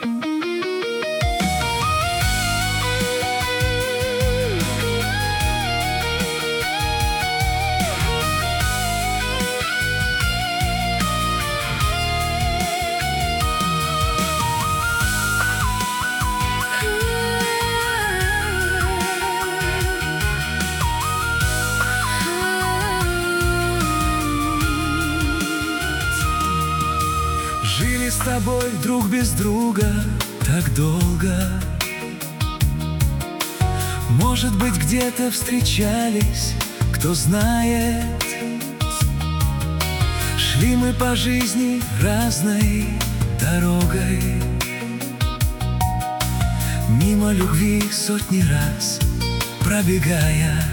Жили с тобой друг без друга так долго. Может быть, где-то встречались, кто знает. Шли мы по жизни разной дорогой, мимо любви сотни раз пробегая.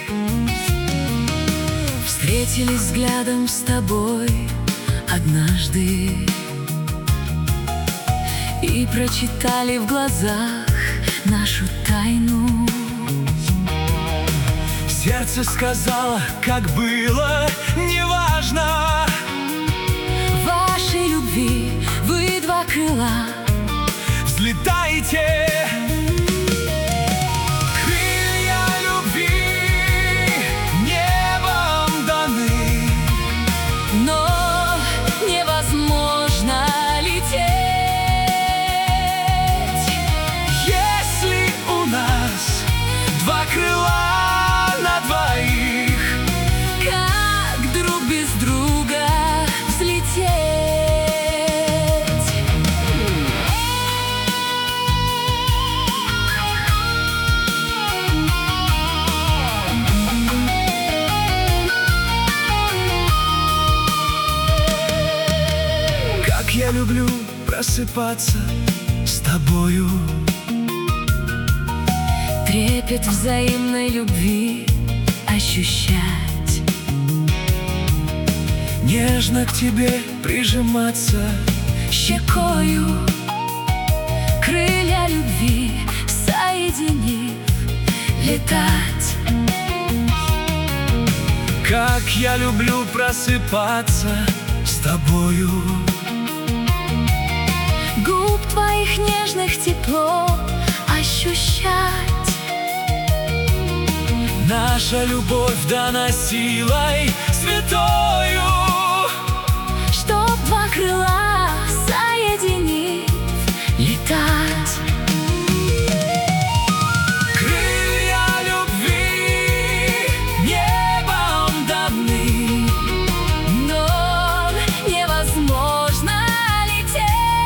Встретились взглядом с тобой однажды и прочитали в глазах нашу тайну. Сердце сказала, как было, неважно. Вашей любви вы два крыла, взлетайте. Крылья любви небом даны, но невозможно лететь, если у нас два крыла на двоих. как друг без друга взлететь. Как я люблю просыпаться с тобою, Трепет взаимной любви ощущать, нежно к тебе прижиматься щекою крылья любви соединив, летать. Как я люблю просыпаться с тобою, Губ твоих нежных тепло ощущать. наша любовь дана силой святою. Чтоб два крыла соединив, летать. Крылья любви небом даны, Но невозможно лететь,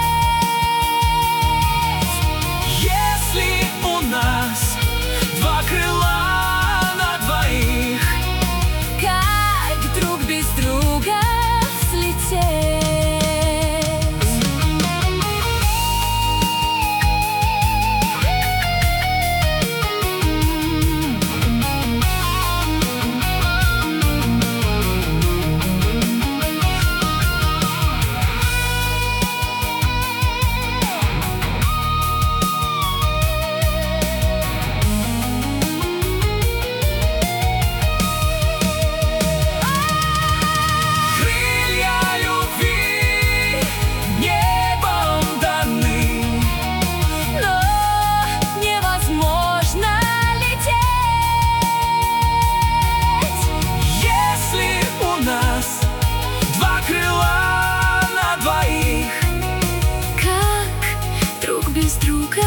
если у нас два крыла на двоих. как друг без друга взлететь. Крылья любви небом даны, Но невозможно лететь, если у нас два крыла на двоих. как друг без друга